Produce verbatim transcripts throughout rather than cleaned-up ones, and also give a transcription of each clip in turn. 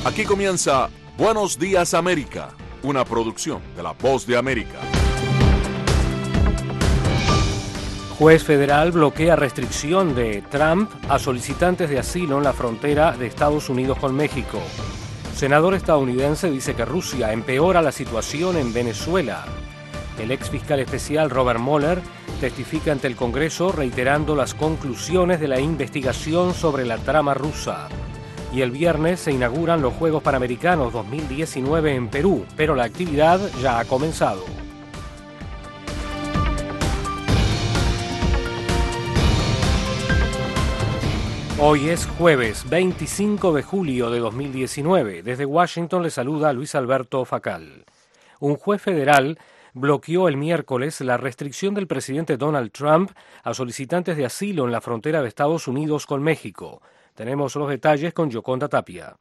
Aquí comienza Buenos Días América, una producción de La Voz de América. Juez federal bloquea restricción de Trump a solicitantes de asilo en la frontera de Estados Unidos con México. Senador estadounidense dice que Rusia empeora la situación en Venezuela. El ex fiscal especial Robert Mueller testifica ante el Congreso reiterando las conclusiones de la investigación sobre la trama rusa. Y el viernes se inauguran los Juegos Panamericanos dos mil diecinueve en Perú, pero la actividad ya ha comenzado. Hoy es jueves veinticinco de julio de dos mil diecinueve. Desde Washington le saluda Luis Alberto Facal. Un juez federal bloqueó el miércoles la restricción del presidente Donald Trump a solicitantes de asilo en la frontera de Estados Unidos con México. Tenemos los detalles con Yoconda Tapia.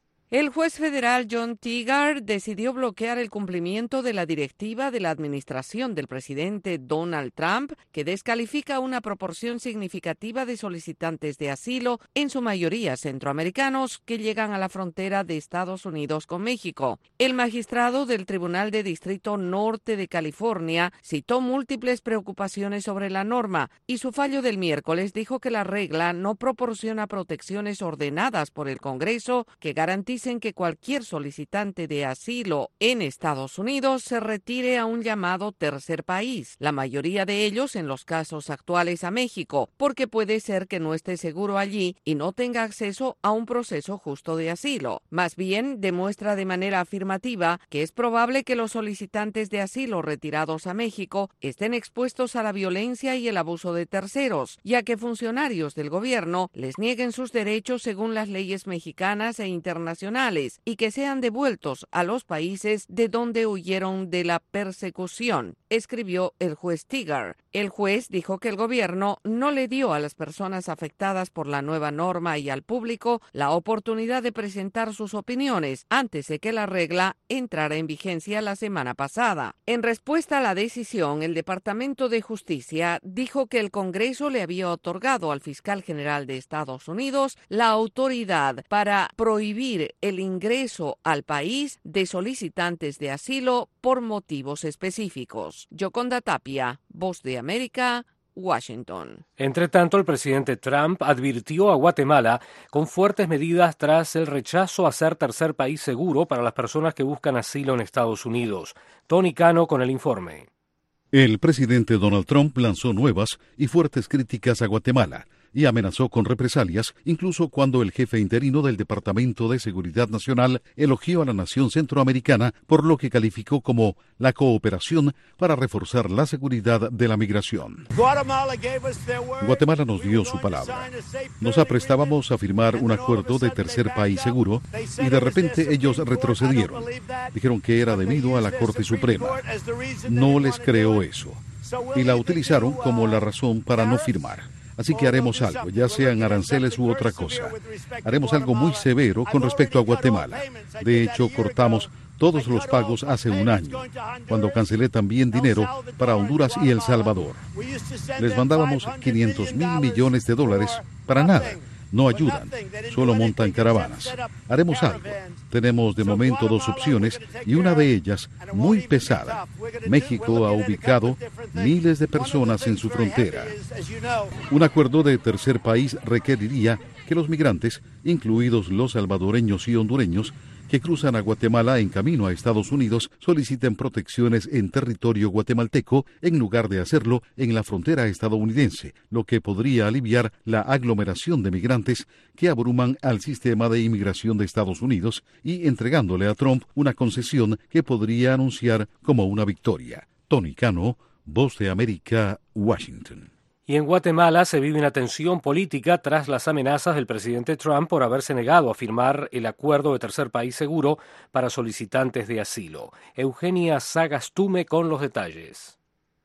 El juez federal John Teagar decidió bloquear el cumplimiento de la directiva de la administración del presidente Donald Trump, que descalifica una proporción significativa de solicitantes de asilo, en su mayoría centroamericanos, que llegan a la frontera de Estados Unidos con México. El magistrado del Tribunal de Distrito Norte de California citó múltiples preocupaciones sobre la norma y su fallo del miércoles dijo que la regla no proporciona protecciones ordenadas por el Congreso que garantizan Dicen que cualquier solicitante de asilo en Estados Unidos se retire a un llamado tercer país, la mayoría de ellos en los casos actuales a México, porque puede ser que no esté seguro allí y no tenga acceso a un proceso justo de asilo. Más bien, demuestra de manera afirmativa que es probable que los solicitantes de asilo retirados a México estén expuestos a la violencia y el abuso de terceros, ya que funcionarios del gobierno les nieguen sus derechos según las leyes mexicanas e internacionales y que sean devueltos a los países de donde huyeron de la persecución, escribió el juez Teagar. El juez dijo que el gobierno no le dio a las personas afectadas por la nueva norma y al público la oportunidad de presentar sus opiniones antes de que la regla entrara en vigencia la semana pasada. En respuesta a la decisión, el Departamento de Justicia dijo que el Congreso le había otorgado al fiscal general de Estados Unidos la autoridad para prohibir el ingreso al país de solicitantes de asilo por motivos específicos. Yoconda Tapia, Voz de América, Washington. Entre tanto, el presidente Trump advirtió a Guatemala con fuertes medidas tras el rechazo a ser tercer país seguro para las personas que buscan asilo en Estados Unidos. Tony Cano con el informe. El presidente Donald Trump lanzó nuevas y fuertes críticas a Guatemala y amenazó con represalias, incluso cuando el jefe interino del Departamento de Seguridad Nacional elogió a la nación centroamericana por lo que calificó como la cooperación para reforzar la seguridad de la migración. Guatemala nos dio su palabra. Nos aprestábamos a firmar un acuerdo de tercer país seguro y de repente ellos retrocedieron. Dijeron que era debido a la Corte Suprema. No les creo eso. Y la utilizaron como la razón para no firmar. Así que haremos algo, ya sean aranceles u otra cosa. Haremos algo muy severo con respecto a Guatemala. De hecho, cortamos todos los pagos hace un año, cuando cancelé también dinero para Honduras y El Salvador. Les mandábamos quinientos mil millones de dólares para nada. No ayudan, solo montan caravanas. Haremos algo. Tenemos de momento dos opciones y una de ellas muy pesada. México ha ubicado miles de personas en su frontera. Un acuerdo de tercer país requeriría que los migrantes, incluidos los salvadoreños y hondureños, que cruzan a Guatemala en camino a Estados Unidos soliciten protecciones en territorio guatemalteco en lugar de hacerlo en la frontera estadounidense, lo que podría aliviar la aglomeración de migrantes que abruman al sistema de inmigración de Estados Unidos y entregándole a Trump una concesión que podría anunciar como una victoria. Tony Cano, Voz de América, Washington. Y en Guatemala se vive una tensión política tras las amenazas del presidente Trump por haberse negado a firmar el acuerdo de tercer país seguro para solicitantes de asilo. Eugenia Sagastume con los detalles.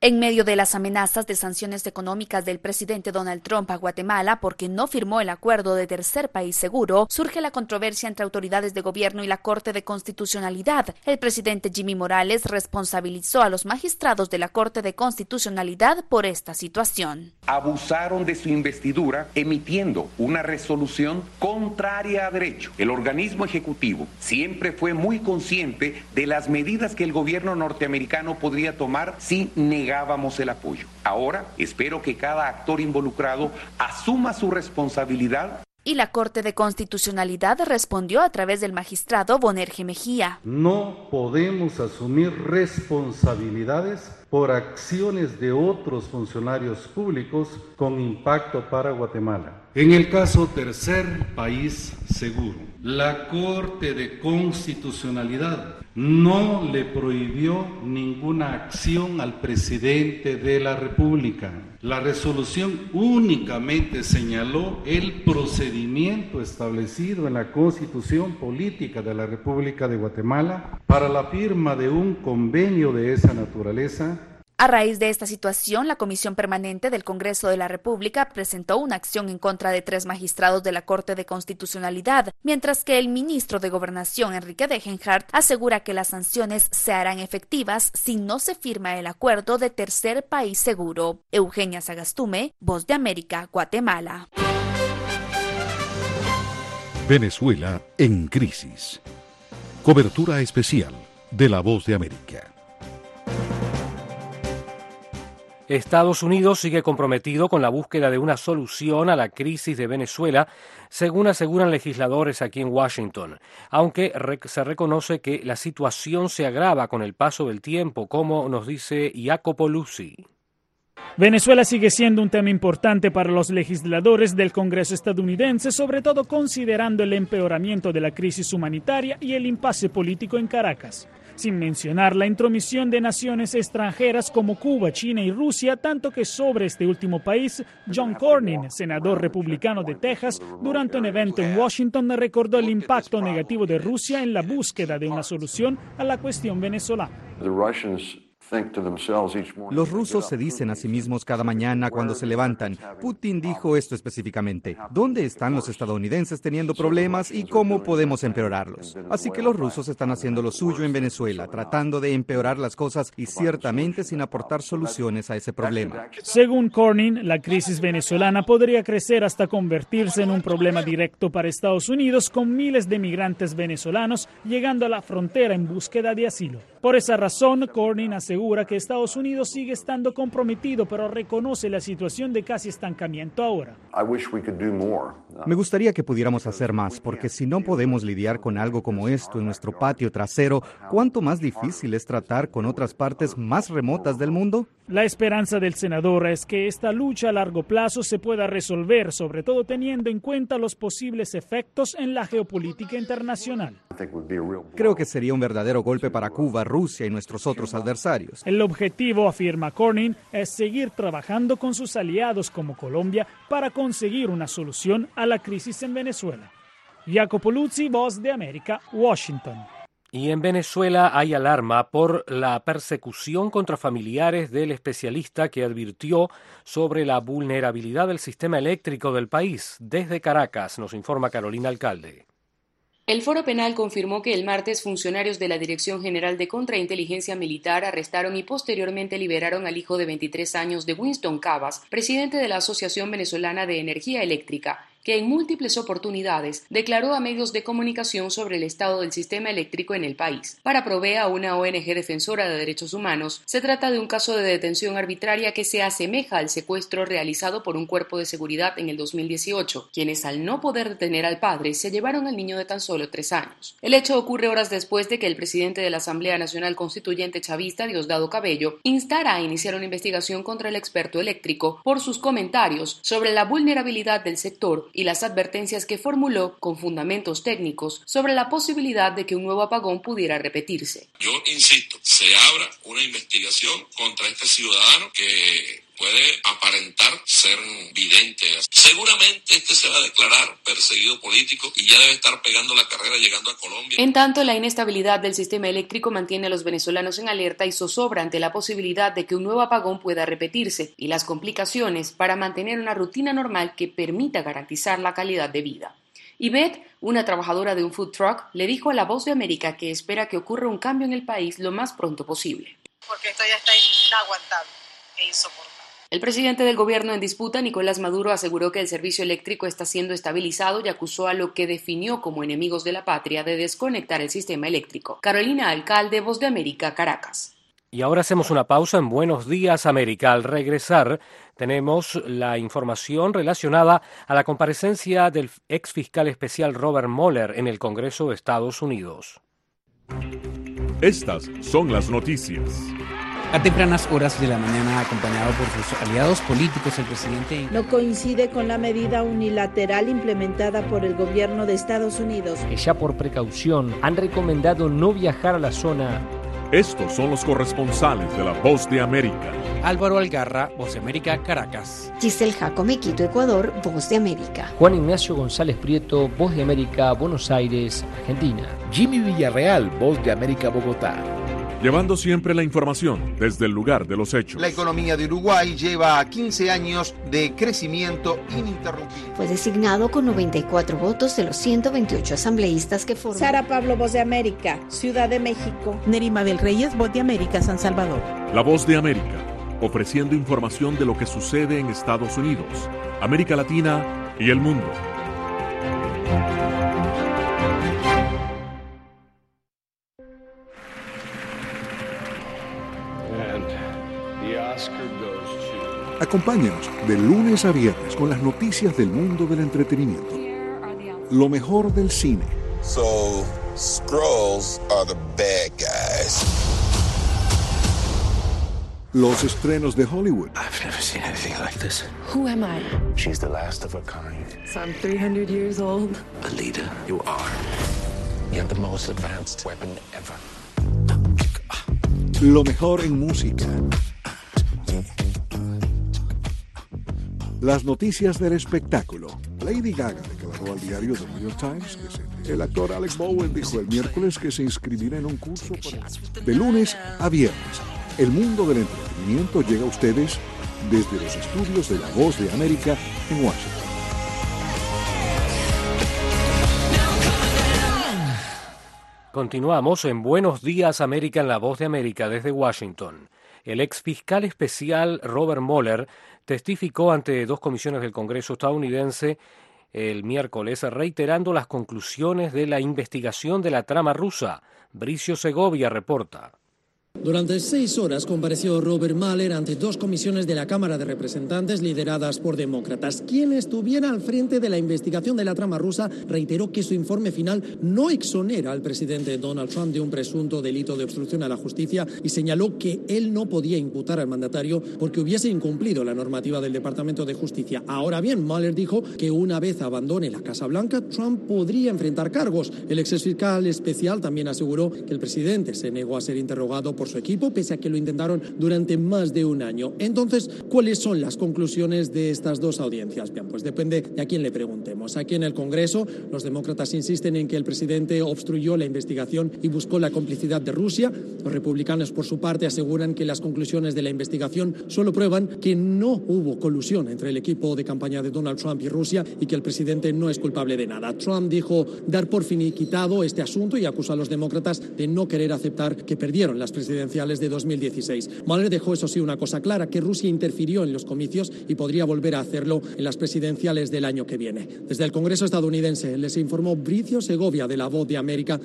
En medio de las amenazas de sanciones económicas del presidente Donald Trump a Guatemala porque no firmó el acuerdo de tercer país seguro, surge la controversia entre autoridades de gobierno y la Corte de Constitucionalidad. El presidente Jimmy Morales responsabilizó a los magistrados de la Corte de Constitucionalidad por esta situación. Abusaron de su investidura emitiendo una resolución contraria a derecho. El organismo ejecutivo siempre fue muy consciente de las medidas que el gobierno norteamericano podría tomar si negábamos el apoyo. Ahora espero que cada actor involucrado asuma su responsabilidad. Y la Corte de Constitucionalidad respondió a través del magistrado Bonerge Mejía. No podemos asumir responsabilidades por acciones de otros funcionarios públicos con impacto para Guatemala. En el caso tercer país seguro, la Corte de Constitucionalidad no le prohibió ninguna acción al presidente de la República. La resolución únicamente señaló el procedimiento establecido en la Constitución Política de la República de Guatemala para la firma de un convenio de esa naturaleza. A raíz de esta situación, la Comisión Permanente del Congreso de la República presentó una acción en contra de tres magistrados de la Corte de Constitucionalidad, mientras que el ministro de Gobernación, Enrique Degenhardt, asegura que las sanciones se harán efectivas si no se firma el acuerdo de tercer país seguro. Eugenia Sagastume, Voz de América, Guatemala. Venezuela en crisis. Cobertura especial de La Voz de América. Estados Unidos sigue comprometido con la búsqueda de una solución a la crisis de Venezuela, según aseguran legisladores aquí en Washington, aunque se reconoce que la situación se agrava con el paso del tiempo, como nos dice Jacopo Luzzi. Venezuela sigue siendo un tema importante para los legisladores del Congreso estadounidense, sobre todo considerando el empeoramiento de la crisis humanitaria y el impasse político en Caracas. Sin mencionar la intromisión de naciones extranjeras como Cuba, China y Rusia, tanto que sobre este último país, John Cornyn, senador republicano de Texas, durante un evento en Washington recordó el impacto negativo de Rusia en la búsqueda de una solución a la cuestión venezolana. Los rusos se dicen a sí mismos cada mañana cuando se levantan. Putin dijo esto específicamente. ¿Dónde están los estadounidenses teniendo problemas y cómo podemos empeorarlos? Así que los rusos están haciendo lo suyo en Venezuela, tratando de empeorar las cosas y ciertamente sin aportar soluciones a ese problema. Según Cornyn, la crisis venezolana podría crecer hasta convertirse en un problema directo para Estados Unidos, con miles de migrantes venezolanos llegando a la frontera en búsqueda de asilo. Por esa razón, Cornyn asegura que Estados Unidos sigue estando comprometido, pero reconoce la situación de casi estancamiento ahora. Me gustaría que pudiéramos hacer más, porque si no podemos lidiar con algo como esto en nuestro patio trasero, ¿cuánto más difícil es tratar con otras partes más remotas del mundo? La esperanza del senador es que esta lucha a largo plazo se pueda resolver, sobre todo teniendo en cuenta los posibles efectos en la geopolítica internacional. Creo que sería un verdadero golpe para Cuba, Rusia y nuestros otros adversarios. El objetivo, afirma Cornyn, es seguir trabajando con sus aliados como Colombia para conseguir una solución a la crisis en Venezuela. Jacopo Luzzi, Voz de América, Washington. Y en Venezuela hay alarma por la persecución contra familiares del especialista que advirtió sobre la vulnerabilidad del sistema eléctrico del país. Desde Caracas, nos informa Carolina Alcalde. El Foro Penal confirmó que el martes funcionarios de la Dirección General de Contrainteligencia Militar arrestaron y posteriormente liberaron al hijo de veintitrés años de Winston Cabas, presidente de la Asociación Venezolana de Energía Eléctrica, que en múltiples oportunidades declaró a medios de comunicación sobre el estado del sistema eléctrico en el país. Para Provea, una O N G defensora de derechos humanos, se trata de un caso de detención arbitraria que se asemeja al secuestro realizado por un cuerpo de seguridad en el dos mil dieciocho, quienes al no poder detener al padre se llevaron al niño de tan solo tres años. El hecho ocurre horas después de que el presidente de la Asamblea Nacional Constituyente chavista, Diosdado Cabello, instara a iniciar una investigación contra el experto eléctrico por sus comentarios sobre la vulnerabilidad del sector y las advertencias que formuló con fundamentos técnicos sobre la posibilidad de que un nuevo apagón pudiera repetirse. Yo insisto, se abra una investigación contra este ciudadano que puede aparentar ser vidente. Seguramente este se va a declarar perseguido político y ya debe estar pegando la carrera llegando a Colombia. En tanto, la inestabilidad del sistema eléctrico mantiene a los venezolanos en alerta y zozobra ante la posibilidad de que un nuevo apagón pueda repetirse y las complicaciones para mantener una rutina normal que permita garantizar la calidad de vida. Yvette, una trabajadora de un food truck, le dijo a La Voz de América que espera que ocurra un cambio en el país lo más pronto posible. Porque esto ya está inaguantable e insoportable. El presidente del gobierno en disputa, Nicolás Maduro, aseguró que el servicio eléctrico está siendo estabilizado y acusó a lo que definió como enemigos de la patria de desconectar el sistema eléctrico. Carolina Alcalde, Voz de América, Caracas. Y ahora hacemos una pausa en Buenos Días América. Al regresar tenemos la información relacionada a la comparecencia del ex fiscal especial Robert Mueller en el Congreso de Estados Unidos. Estas son las noticias. A tempranas horas de la mañana, acompañado por sus aliados políticos, el presidente no coincide con la medida unilateral implementada por el gobierno de Estados Unidos, que ya por precaución han recomendado no viajar a la zona. Estos son los corresponsales de La Voz de América. Álvaro Algarra, Voz de América, Caracas. Giselle Jacome, Quito, Ecuador, Voz de América. Juan Ignacio González Prieto, Voz de América, Buenos Aires, Argentina. Jimmy Villarreal, Voz de América, Bogotá. Llevando siempre la información desde el lugar de los hechos. La economía de Uruguay lleva quince años de crecimiento ininterrumpido. Fue designado con noventa y cuatro votos de los ciento veintiocho asambleístas que forman. Sara Pablo, Voz de América, Ciudad de México. Nerima Bel Reyes, Voz de América, San Salvador. La Voz de América, ofreciendo información de lo que sucede en Estados Unidos, América Latina y el mundo. Acompáñanos de lunes a viernes con las noticias del mundo del entretenimiento. Lo mejor del cine. So, Skrulls are the bad guys. Los estrenos de Hollywood. I've never seen anything like this. Who am I? She's the last of her kind. So I'm three hundred years old. Alita, you are. You have the most advanced weapon ever. Lo mejor en música. Las noticias del espectáculo. Lady Gaga declaró al diario The New York Times que se... El actor Alec Bowen dijo el miércoles que se inscribirá en un curso para... De lunes a viernes, el mundo del entretenimiento llega a ustedes desde los estudios de La Voz de América en Washington. Continuamos en Buenos Días América en La Voz de América desde Washington. El ex fiscal especial Robert Mueller testificó ante dos comisiones del Congreso estadounidense el miércoles, reiterando las conclusiones de la investigación de la trama rusa. Bricio Segovia reporta. Durante seis horas compareció Robert Mueller ante dos comisiones de la Cámara de Representantes lideradas por demócratas. Quien estuviera al frente de la investigación de la trama rusa reiteró que su informe final no exonera al presidente Donald Trump de un presunto delito de obstrucción a la justicia y señaló que él no podía imputar al mandatario porque hubiese incumplido la normativa del Departamento de Justicia. Ahora bien, Mueller dijo que una vez abandone la Casa Blanca, Trump podría enfrentar cargos. El ex fiscal especial también aseguró que el presidente se negó a ser interrogado por su equipo, pese a que lo intentaron durante más de un año. Entonces, ¿cuáles son las conclusiones de estas dos audiencias? Bien, pues depende de a quién le preguntemos. Aquí en el Congreso, los demócratas insisten en que el presidente obstruyó la investigación y buscó la complicidad de Rusia. Los republicanos, por su parte, aseguran que las conclusiones de la investigación solo prueban que no hubo colusión entre el equipo de campaña de Donald Trump y Rusia y que el presidente no es culpable de nada. Trump dijo dar por finiquitado este asunto y acusó a los demócratas de no querer aceptar que perdieron las presidencias de dos mil dieciséis. Mueller dejó, eso sí, una cosa clara, que Rusia interfirió en los comicios y podría volver a hacerlo en las presidenciales del año que viene. Desde el Congreso estadounidense les informó Bricio Segovia de La Voz de América.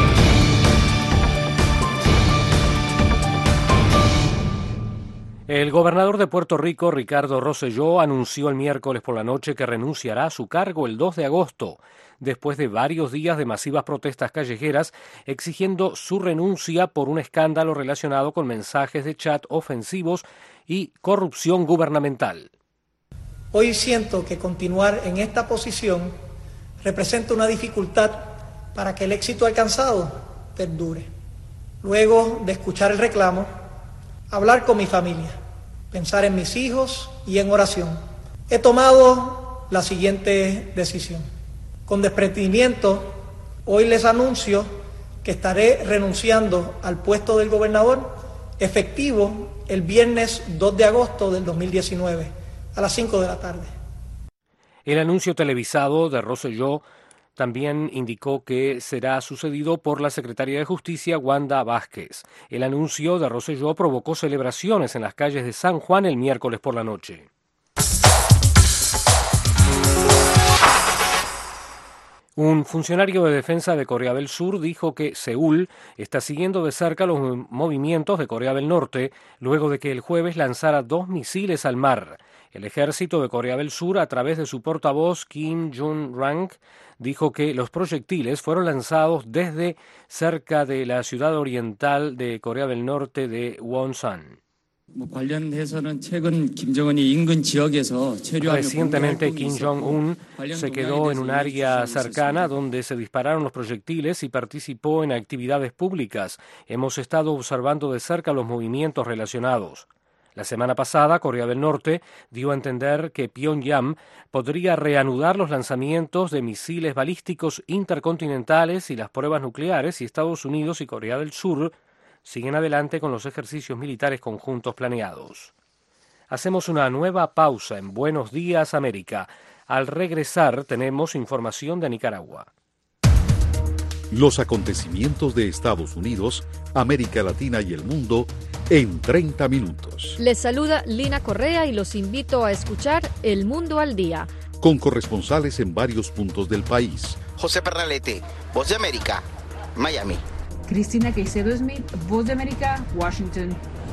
El gobernador de Puerto Rico, Ricardo Rosselló, anunció el miércoles por la noche que renunciará a su cargo el dos de agosto, después de varios días de masivas protestas callejeras exigiendo su renuncia por un escándalo relacionado con mensajes de chat ofensivos y corrupción gubernamental. Hoy siento que continuar en esta posición representa una dificultad para que el éxito alcanzado perdure. Luego de escuchar el reclamo, hablar con mi familia, pensar en mis hijos y en oración. He tomado la siguiente decisión. Con desprendimiento, hoy les anuncio que estaré renunciando al puesto del gobernador efectivo el viernes dos de agosto del dos mil diecinueve a las cinco de la tarde. El anuncio televisado de Rosselló también indicó que será sucedido por la secretaria de Justicia, Wanda Vázquez. El anuncio de Rosselló provocó celebraciones en las calles de San Juan el miércoles por la noche. Un funcionario de defensa de Corea del Sur dijo que Seúl está siguiendo de cerca los movimientos de Corea del Norte luego de que el jueves lanzara dos misiles al mar. El ejército de Corea del Sur, a través de su portavoz Kim Jong-rang, dijo que los proyectiles fueron lanzados desde cerca de la ciudad oriental de Corea del Norte de Wonsan. Recientemente Kim Jong-un se quedó en un área cercana donde se dispararon los proyectiles y participó en actividades públicas. Hemos estado observando de cerca los movimientos relacionados. La semana pasada, Corea del Norte dio a entender que Pyongyang podría reanudar los lanzamientos de misiles balísticos intercontinentales y las pruebas nucleares si Estados Unidos y Corea del Sur siguen adelante con los ejercicios militares conjuntos planeados. Hacemos una nueva pausa en Buenos Días, América. Al regresar tenemos información de Nicaragua. Los acontecimientos de Estados Unidos, América Latina y el mundo en treinta minutos. Les saluda Lina Correa y los invito a escuchar El Mundo al Día. Con corresponsales en varios puntos del país. José Pernalete, Voz de América, Miami. Cristina Caicedo Smith, Voz de América, Washington.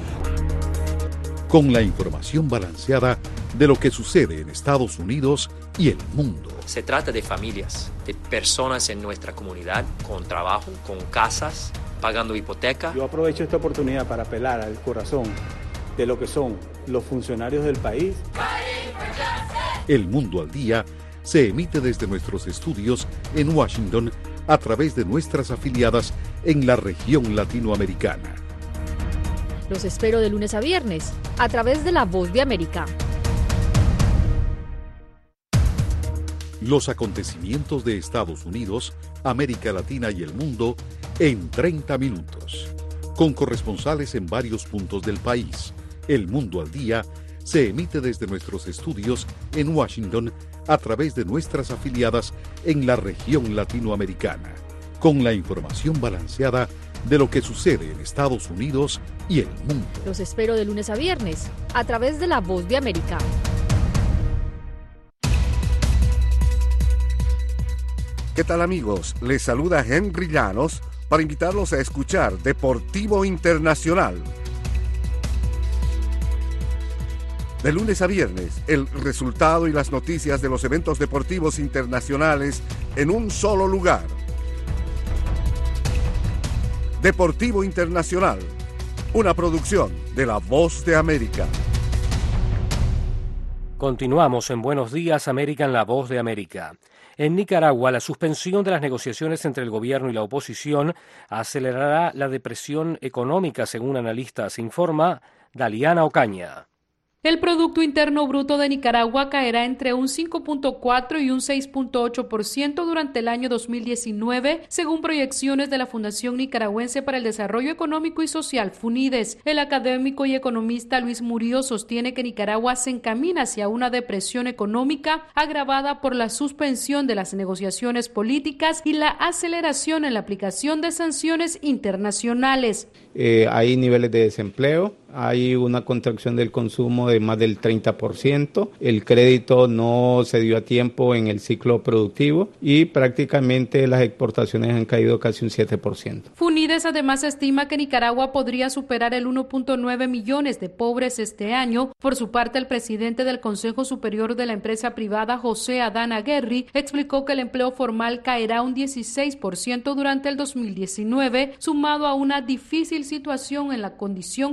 Con la información balanceada de lo que sucede en Estados Unidos y el mundo. Se trata de familias, de personas en nuestra comunidad, con trabajo, con casas, pagando hipoteca. Yo aprovecho esta oportunidad para apelar al corazón de lo que son los funcionarios del país. El Mundo al Día se emite desde nuestros estudios en Washington a través de nuestras afiliadas en la región latinoamericana. Los espero de lunes a viernes a través de La Voz de América. Los acontecimientos de Estados Unidos, América Latina y el mundo en treinta minutos. Con corresponsales en varios puntos del país. El Mundo al Día se emite desde nuestros estudios en Washington a través de nuestras afiliadas en la región latinoamericana. Con la información balanceada de lo que sucede en Estados Unidos y el mundo. Los espero de lunes a viernes a través de La Voz de América. ¿Qué tal, amigos? Les saluda Henry Llanos para invitarlos a escuchar Deportivo Internacional. De lunes a viernes, el resultado y las noticias de los eventos deportivos internacionales en un solo lugar. Deportivo Internacional, una producción de La Voz de América. Continuamos en Buenos Días, América, en La Voz de América. En Nicaragua, la suspensión de las negociaciones entre el gobierno y la oposición acelerará la depresión económica, según analistas, informa Daliana Ocaña. El Producto Interno Bruto de Nicaragua caerá entre un cinco punto cuatro y un seis punto ocho por ciento durante el año dos mil diecinueve, según proyecciones de la Fundación Nicaragüense para el Desarrollo Económico y Social, FUNIDES. El académico y economista Luis Murillo sostiene que Nicaragua se encamina hacia una depresión económica agravada por la suspensión de las negociaciones políticas y la aceleración en la aplicación de sanciones internacionales. Eh, hay niveles de desempleo, hay una contracción del consumo de más del treinta por ciento, el crédito no se dio a tiempo en el ciclo productivo y prácticamente las exportaciones han caído casi un siete por ciento. FUNIDES además estima que Nicaragua podría superar el uno punto nueve millones de pobres este año. Por su parte, el presidente del Consejo Superior de la empresa privada, José Adán Aguerri, explicó que el empleo formal caerá un dieciséis por ciento durante el dos mil diecinueve, sumado a una difícil situación en la condición crediticia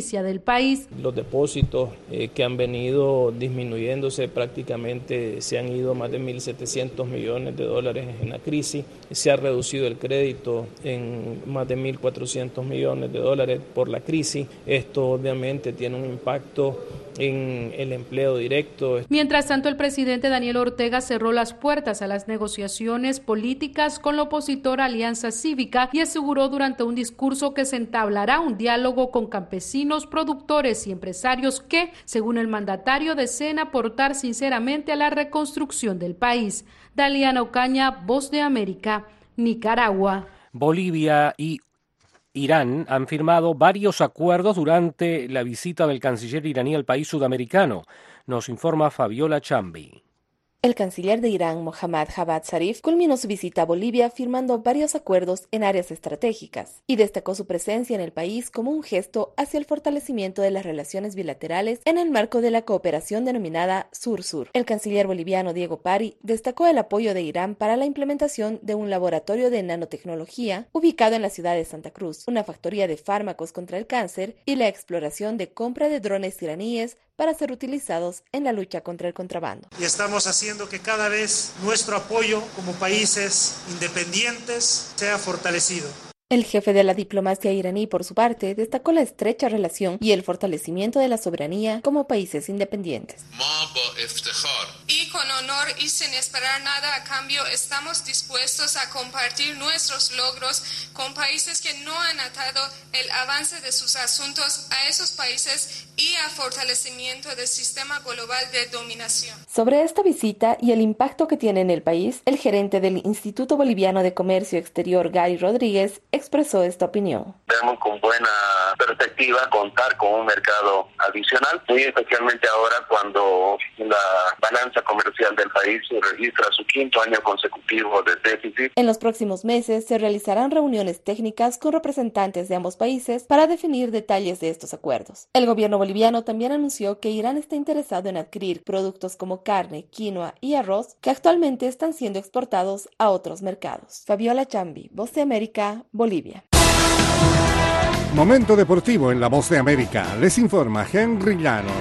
justicia del país. Los depósitos eh, que han venido disminuyéndose prácticamente se han ido más de mil setecientos millones de dólares en la crisis. Se ha reducido el crédito en más de mil cuatrocientos millones de dólares por la crisis. Esto obviamente tiene un impacto en el empleo directo. Mientras tanto, el presidente Daniel Ortega cerró las puertas a las negociaciones políticas con la opositora Alianza Cívica y aseguró durante un discurso que se entablará un diálogo con campesinos, productores y empresarios que, según el mandatario, deseen aportar sinceramente a la reconstrucción del país. Daliana Ocaña, Voz de América, Nicaragua. Bolivia y Irán han firmado varios acuerdos durante la visita del canciller iraní al país sudamericano. Nos informa Fabiola Chambi. El canciller de Irán, Mohammad Javad Zarif, culminó su visita a Bolivia firmando varios acuerdos en áreas estratégicas y destacó su presencia en el país como un gesto hacia el fortalecimiento de las relaciones bilaterales en el marco de la cooperación denominada Sur-Sur. El canciller boliviano Diego Pari destacó el apoyo de Irán para la implementación de un laboratorio de nanotecnología ubicado en la ciudad de Santa Cruz, una factoría de fármacos contra el cáncer y la exploración de compra de drones iraníes para ser utilizados en la lucha contra el contrabando. Y estamos haciendo que cada vez nuestro apoyo como países independientes sea fortalecido. El jefe de la diplomacia iraní, por su parte, destacó la estrecha relación y el fortalecimiento de la soberanía como países independientes. Y con honor y sin esperar nada a cambio, estamos dispuestos a compartir nuestros logros con países que no han atado el avance de sus asuntos a esos países y a fortalecimiento del sistema global de dominación. Sobre esta visita y el impacto que tiene en el país, el gerente del Instituto Boliviano de Comercio Exterior, Gary Rodríguez, expresó esta opinión. Vemos con buena perspectiva contar con un mercado adicional, muy especialmente ahora cuando la balanza comercial del país registra su quinto año consecutivo de déficit. En los próximos meses se realizarán reuniones técnicas con representantes de ambos países para definir detalles de estos acuerdos. El gobierno boliviano también anunció que Irán está interesado en adquirir productos como carne, quinoa y arroz que actualmente están siendo exportados a otros mercados. Fabiola Chambi, Voz de América, Bolivia. Momento deportivo en la Voz de América. Les informa Henry Llanos.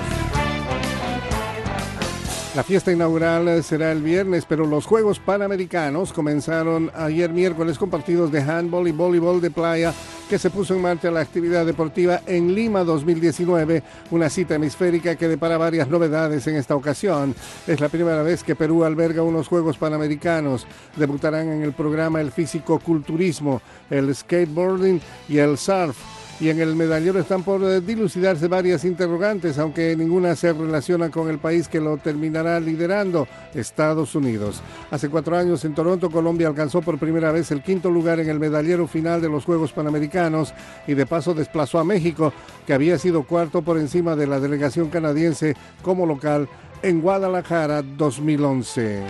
La fiesta inaugural será el viernes, pero los Juegos Panamericanos comenzaron ayer miércoles con partidos de handball y voleibol de playa que se puso en marcha la actividad deportiva en Lima dos mil diecinueve, una cita hemisférica que depara varias novedades en esta ocasión. Es la primera vez que Perú alberga unos Juegos Panamericanos. Debutarán en el programa el físico-culturismo, el skateboarding y el surf. Y en el medallero están por dilucidarse varias interrogantes, aunque ninguna se relaciona con el país que lo terminará liderando, Estados Unidos. Hace cuatro años en Toronto, Colombia alcanzó por primera vez el quinto lugar en el medallero final de los Juegos Panamericanos y de paso desplazó a México, que había sido cuarto por encima de la delegación canadiense como local en Guadalajara dos mil once.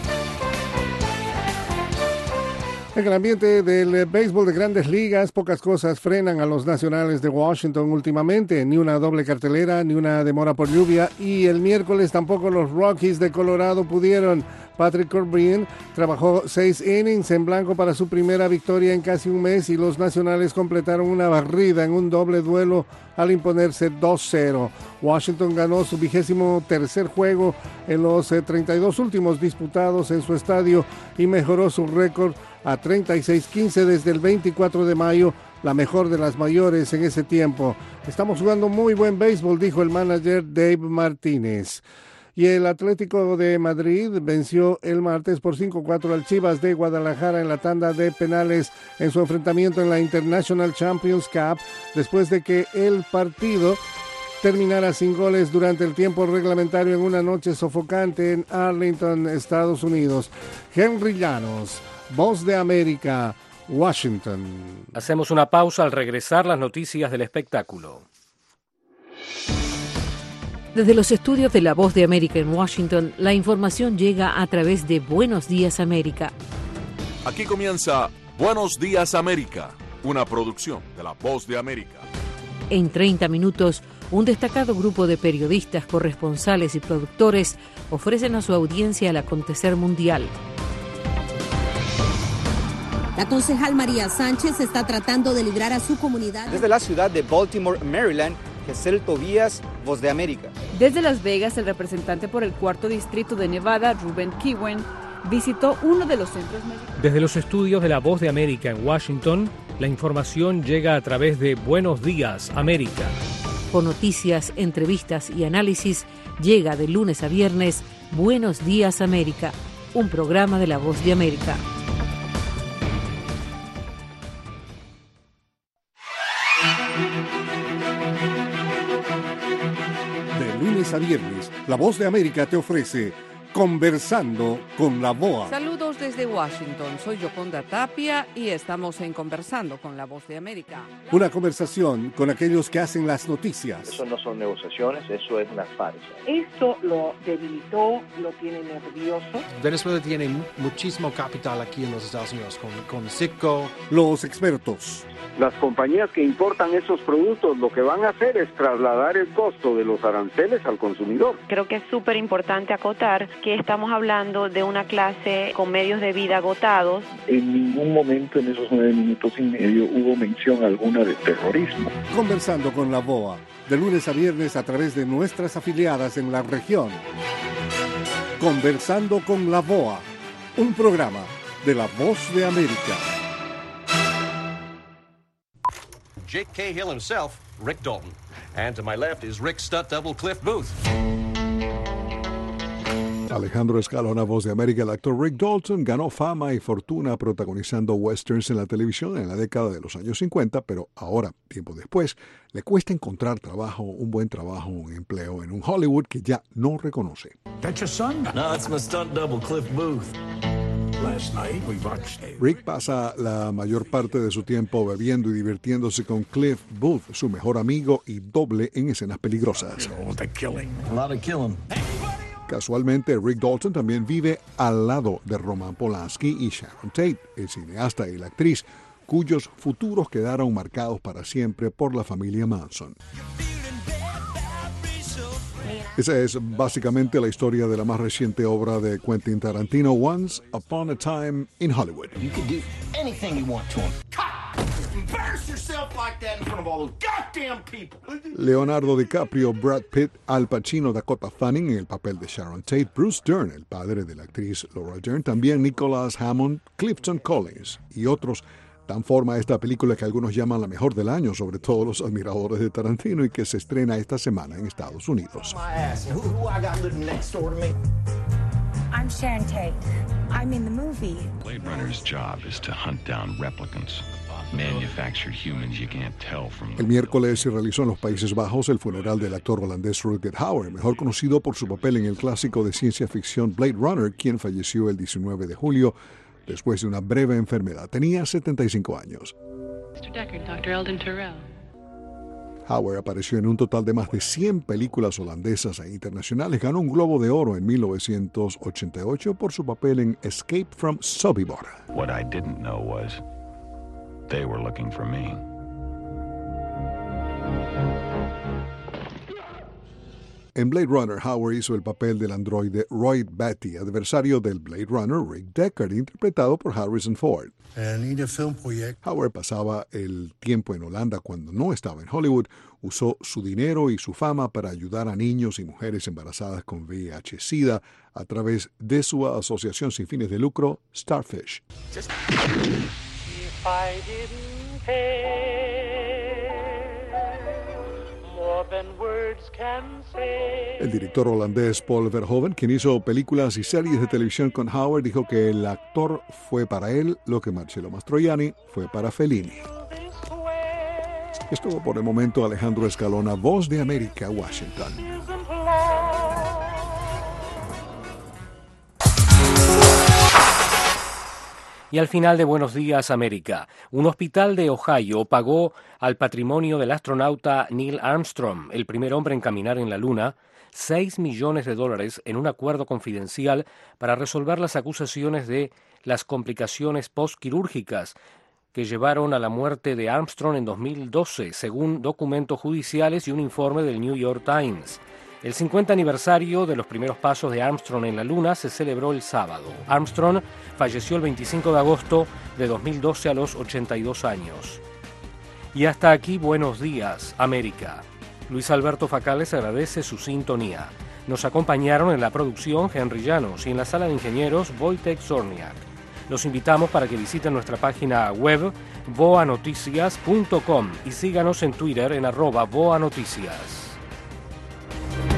En el ambiente del béisbol de Grandes Ligas, pocas cosas frenan a los Nacionales de Washington últimamente. Ni una doble cartelera, ni una demora por lluvia. Y el miércoles tampoco los Rockies de Colorado pudieron. Patrick Corbin trabajó seis innings en blanco para su primera victoria en casi un mes y los Nacionales completaron una barrida en un doble duelo al imponerse dos cero. Washington ganó su vigésimo tercer juego en los treinta y dos últimos disputados en su estadio y mejoró su récord a treinta y seis quince desde el veinticuatro de mayo, la mejor de las mayores en ese tiempo. Estamos jugando muy buen béisbol, dijo el manager Dave Martínez. Y el Atlético de Madrid venció el martes por cinco cuatro al Chivas de Guadalajara en la tanda de penales en su enfrentamiento en la International Champions Cup, después de que el partido terminara sin goles durante el tiempo reglamentario en una noche sofocante en Arlington, Estados Unidos. Henry Llanos, Voz de América, Washington. Hacemos una pausa. Al regresar, las noticias del espectáculo. Desde los estudios de La Voz de América en Washington, la información llega a través de Buenos Días América. Aquí comienza Buenos Días América, una producción de La Voz de América. En treinta minutos, un destacado grupo de periodistas, corresponsales y productores ofrecen a su audiencia el acontecer mundial. La concejal María Sánchez está tratando de librar a su comunidad. Desde la ciudad de Baltimore, Maryland, Gesell Tobías, Voz de América. Desde Las Vegas, el representante por el cuarto distrito de Nevada, Ruben Kiwen, visitó uno de los centros médicos. Desde los estudios de La Voz de América en Washington, la información llega a través de Buenos Días, América. Con noticias, entrevistas y análisis, llega de lunes a viernes Buenos Días, América, un programa de La Voz de América. De lunes a viernes, La Voz de América te ofrece Conversando con la B O A. Saludos desde Washington, soy Yoconda Tapia y estamos en Conversando con la Voz de América. Una conversación con aquellos que hacen las noticias. Eso no son negociaciones, eso es una farsa. Esto lo debilitó, lo tiene nervioso. Venezuela tiene muchísimo capital aquí en los Estados Unidos, con, con Citgo. Los expertos. Las compañías que importan esos productos lo que van a hacer es trasladar el costo de los aranceles al consumidor. Creo que es súper importante acotar que estamos hablando de una clase con medios de vida agotados. En ningún momento en esos nueve minutos y medio hubo mención alguna de terrorismo. Conversando con la B O A, de lunes a viernes a través de nuestras afiliadas en la región. Conversando con la B O A, un programa de La Voz de América. Jake Cahill himself, Rick Dalton. And to my left is Rick's stunt double, Cliff Booth. Alejandro Escalona, Voz de América. El actor Rick Dalton ganó fama y fortuna protagonizando westerns en la televisión en la década de los años cincuenta, pero ahora, tiempo después, le cuesta encontrar trabajo, un buen trabajo, un empleo en un Hollywood que ya no reconoce. That's your son? No, it's my stunt double, Cliff Booth. Rick pasa la mayor parte de su tiempo bebiendo y divirtiéndose con Cliff Booth, su mejor amigo y doble en escenas peligrosas. Casualmente, Rick Dalton también vive al lado de Roman Polanski y Sharon Tate, el cineasta y la actriz, cuyos futuros quedaron marcados para siempre por la familia Manson. Esa es básicamente la historia de la más reciente obra de Quentin Tarantino, Once Upon a Time in Hollywood. You can do anything you want to him. Embarrass yourself like that in front of all those goddamn people. Leonardo DiCaprio, Brad Pitt, Al Pacino, Dakota Fanning en el papel de Sharon Tate, Bruce Dern, el padre de la actriz Laura Dern, también Nicholas Hammond, Clifton Collins y otros. Dan forma a esta película que algunos llaman la mejor del año, sobre todo los admiradores de Tarantino, y que se estrena esta semana en Estados Unidos. I'm Sharon Tate. I'm in the movie. Blade Runner's job is to hunt down replicants. Manufactured humans you can't tell from El miércoles se realizó en los Países Bajos el funeral del actor holandés Rutger Hauer, mejor conocido por su papel en el clásico de ciencia ficción Blade Runner, quien falleció el diecinueve de julio después de una breve enfermedad. Tenía setenta y cinco años. mister Deckard, doctor Eldon Tyrell. Hauer apareció en un total de más de cien películas holandesas e internacionales. Ganó un Globo de Oro en mil novecientos ochenta y ocho por su papel en Escape from Sobibor. What I didn't know was they were looking for me. En Blade Runner, Hauer hizo el papel del androide Roy Batty, adversario del Blade Runner Rick Deckard, interpretado por Harrison Ford. Hauer pasaba el tiempo en Holanda cuando no estaba en Hollywood. Usó su dinero y su fama para ayudar a niños y mujeres embarazadas con V I H-Sida a través de su asociación sin fines de lucro, Starfish. Just... If I didn't care more than words can say. El director holandés Paul Verhoeven, quien hizo películas y series de televisión con Hauer, dijo que el actor fue para él lo que Marcello Mastroianni fue para Fellini. Estuvo por el momento Alejandro Escalona, Voz de América, Washington. Y al final de Buenos Días, América, un hospital de Ohio pagó al patrimonio del astronauta Neil Armstrong, el primer hombre en caminar en la Luna, seis millones de dólares en un acuerdo confidencial para resolver las acusaciones de las complicaciones postquirúrgicas que llevaron a la muerte de Armstrong en dos mil doce, según documentos judiciales y un informe del New York Times. El cincuenta aniversario de los primeros pasos de Armstrong en la Luna se celebró el sábado. Armstrong falleció el veinticinco de agosto de dos mil doce a los ochenta y dos años. Y hasta aquí, Buenos Días, América. Luis Alberto Facal les agradece su sintonía. Nos acompañaron en la producción Henry Llanos y en la sala de ingenieros Wojtek Zorniak. Los invitamos para que visiten nuestra página web boa noticias punto com y síganos en Twitter en arroba boanoticias.